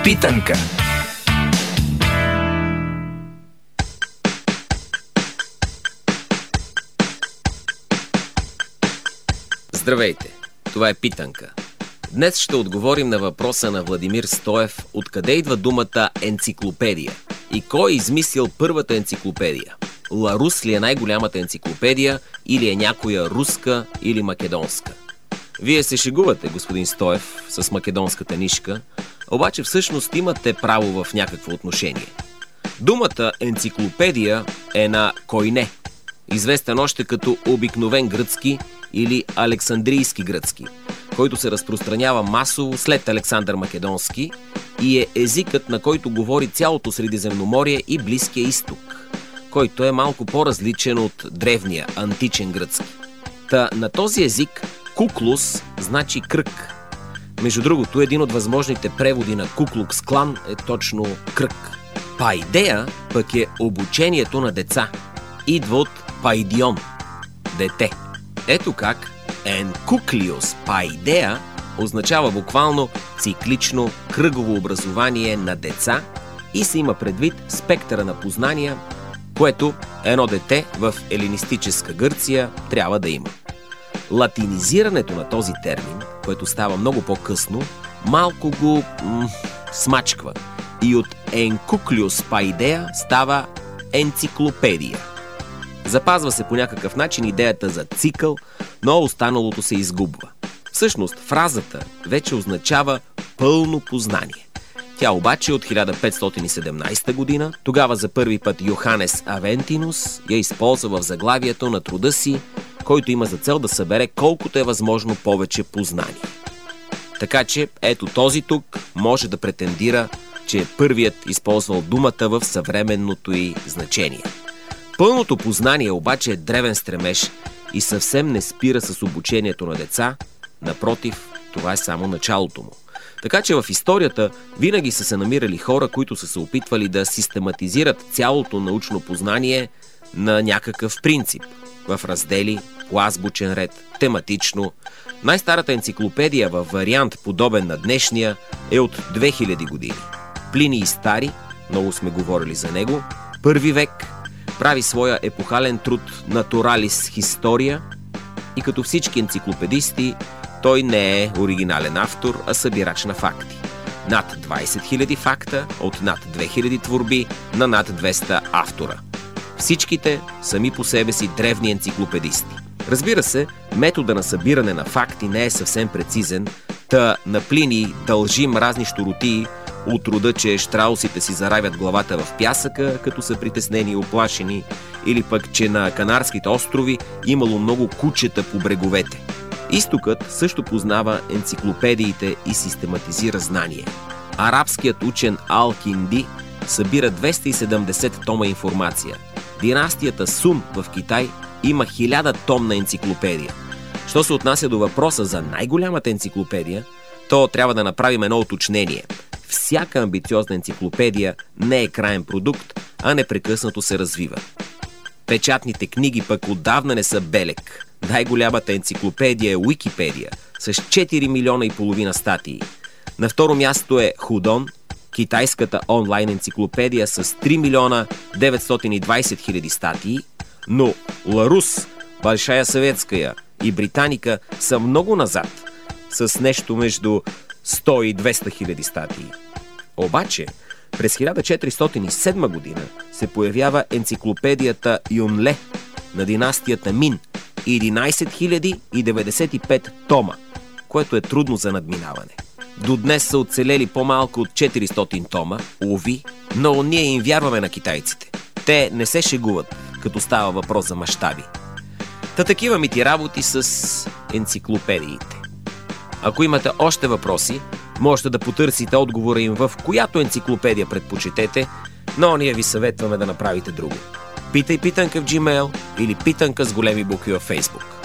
Питанка. Здравейте, това е Питанка. Днес ще отговорим на въпроса на Владимир Стоев откъде идва думата енциклопедия и кой е измислил първата енциклопедия. Ларус ли е най-голямата енциклопедия или е някоя руска или македонска? Вие се шегувате, господин Стоев, с македонската нишка, обаче всъщност имате право в някакво отношение. Думата енциклопедия е на койне, известен още като обикновен гръцки или александрийски гръцки, който се разпространява масово след Александър Македонски и е езикът, на който говори цялото Средиземноморие и Близкия изток, който е малко по-различен от древния, античен гръцки. Та на този език куклус значи кръг. Между другото, един от възможните преводи на Куклукс Клан е точно кръг. Пайдея пък е обучението на деца. Идва от пайдион – дете. Ето как енкуклиус пайдея означава буквално циклично кръгово образование на деца и се има предвид спектъра на познания, което едно дете в елинистическа Гърция трябва да има. Латинизирането на този термин, което става много по-късно, малко го смачква и от енкуклиус пайдея става енциклопедия. Запазва се по някакъв начин идеята за цикъл, но останалото се изгубва. Всъщност, фразата вече означава пълно познание. Тя обаче от 1517 година, тогава за първи път Йоханес Авентинус я използва в заглавието на труда си, който има за цел да събере колкото е възможно повече познание. Така че, ето този тук може да претендира, че е първият използвал думата в съвременното й значение. Пълното познание обаче е древен стремеж и съвсем не спира с обучението на деца, напротив, това е само началото му. Така че в историята винаги са се намирали хора, които са се опитвали да систематизират цялото научно познание на някакъв принцип, в раздели, по азбучен ред, тематично. Най-старата енциклопедия във вариант подобен на днешния е от 2000 години. Плиний Стари, много сме говорили за него, първи век, прави своя епохален труд Натуралис Historia и като всички енциклопедисти, той не е оригинален автор, а събирач на факти. Над 20 000 факта от над 2000 творби на над 200 автора. Всичките сами по себе си древни енциклопедисти. Разбира се, метода на събиране на факти не е съвсем прецизен, та на Плиний дължим разни щуротии от рода, че щраусите си заравят главата в пясъка, като са притеснени и оплашени, или пък, че на Канарските острови имало много кучета по бреговете. Изтокът също познава енциклопедиите и систематизира знание. Арабският учен Ал-Кинди събира 270 тома информация. Династията Сун в Китай има 1000-томна енциклопедия. Що се отнася до въпроса за най-голямата енциклопедия, то трябва да направим едно уточнение. Всяка амбициозна енциклопедия не е краен продукт, а непрекъснато се развива. Печатните книги пък отдавна не са белег. Най-голямата енциклопедия е Уикипедия с 4,5 милиона статии. На второ място е Худон, китайската онлайн енциклопедия с 3 милиона 920 хиляди статии, но Ларус, Большая Съветская и Британика са много назад, с нещо между 100 и 200 хиляди статии. Обаче, през 1407 година се появява енциклопедията Юнле на династията Мин, 11 095 тома, което е трудно за надминаване. До днес са оцелели по-малко от 400 тома, уви, но ние им вярваме на китайците. Те не се шегуват, като става въпрос за мащаби. Та такива ми ти работи с енциклопедиите. Ако имате още въпроси, можете да потърсите отговора им в която енциклопедия предпочетете, но ние ви съветваме да направите друго. Питай Питанка в Gmail или Питанка с големи букви във Facebook.